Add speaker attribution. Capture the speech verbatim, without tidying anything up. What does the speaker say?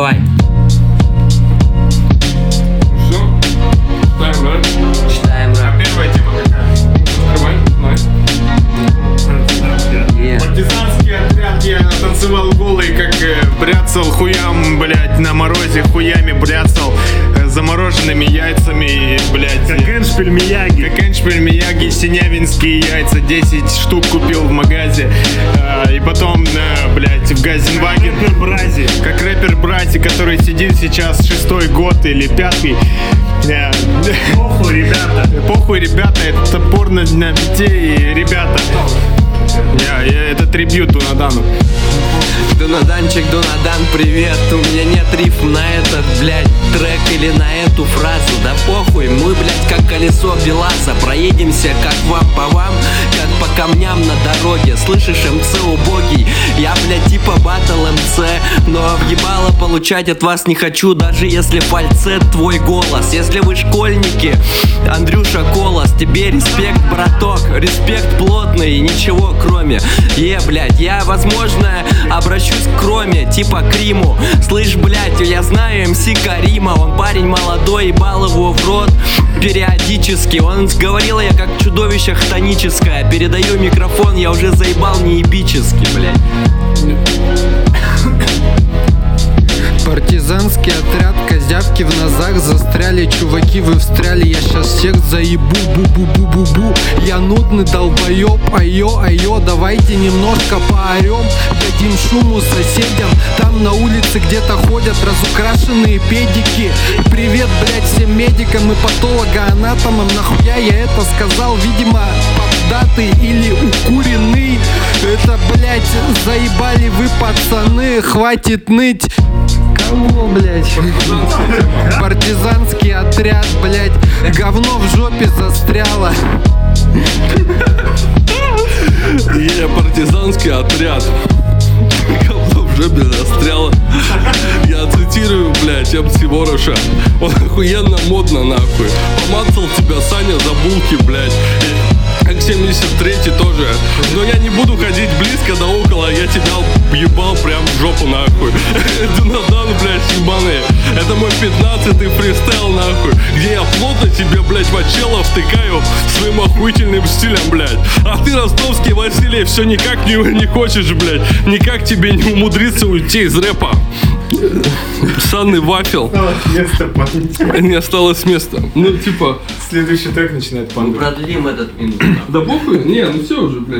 Speaker 1: давай.
Speaker 2: Все? Читаем рэп?
Speaker 1: Читаем рэп.
Speaker 2: А первая типа какая? Открывай, знай.
Speaker 1: Yeah.
Speaker 2: Партизанский отряд, я танцевал голый, как э, бряцал хуям, блять, на морозе хуями бряцал, э, замороженными яйцами, блять.
Speaker 3: Как Эншпиль Мияги.
Speaker 2: Как Эншпиль Мияги, синявинские яйца, десять штук купил в магазе. Э, и потом, э, блять, в Газенваген.
Speaker 3: Рэпер Брази.
Speaker 2: Как рэпер Брази, который сидит сейчас шестой год или пятый. Э,
Speaker 3: Похуй, ребята.
Speaker 2: Похуй, ребята, это порно для детей, ребята. Я, я, это трибьют Дунадану.
Speaker 1: Дунаданчик, Дунадан, привет. У меня нет рифм на этот, блядь, трек или на эту фразу. Да похуй, мы, блядь, как колесо БелАЗа. Проедемся как вам по вам, как по камням на дороге. Слышишь, МЦ убогий? Я, блядь, типа батл МЦ, но въебало получать от вас не хочу, даже если фальцет твой голос. Если вы школьники, Андрюша Колос, тебе респект, браток. Респект плотный, ничего кроме. Е, блядь, я, возможно, обращусь к Роме, типа к Риму. Слышь, блядь, я знаю МС Карима. Он парень молодой, ебал его в рот периодически. Он говорил, я как чудовище хтоническое. Передаю микрофон, я уже заебал неебически, блядь.
Speaker 4: Партизанский отряд, козявки в нозах застряли. Чуваки, вы встряли, я сейчас всех заебу. Бу-бу-бу-бу-бу. Я нудный долбоеб, айо, айо. Давайте немножко поорем, дадим шуму соседям. Там на улице где-то ходят разукрашенные педики. Привет, блять, всем медикам и патологоанатомам. Нахуя я это сказал? Видимо, поддатый или укуренный. Это, блять, заебали вы, пацаны. Хватит ныть. Кого, блять? Партизанский отряд, блять. Говно в жопе застряло.
Speaker 5: Я партизанский отряд. Говно в жопе застряло. Я цитирую, блядь, МС Вороша. Он охуенно модно, нахуй. Помацал тебя, Саня, за булки, блядь. Как семьдесят третий тоже. Но я не буду ходить близко да около. Я тебя ебал прям в жопу, нахуй. Дунадан, блядь, ебаные. Это мой пятнадцатый фристайл, нахуй. Где я плотно тебе, блядь, в чело втыкаю своим охуительным стилем, блядь. А ты, ростовский Василий, все никак не, не хочешь, блядь. Никак тебе не умудриться уйти из рэпа. Санный вафел.
Speaker 2: Место, память.
Speaker 5: Не осталось места. Ну, типа...
Speaker 2: Следующий трек начинает панду.
Speaker 1: Продлим этот минут.
Speaker 5: Да похуй? Не, ну все уже, блядь.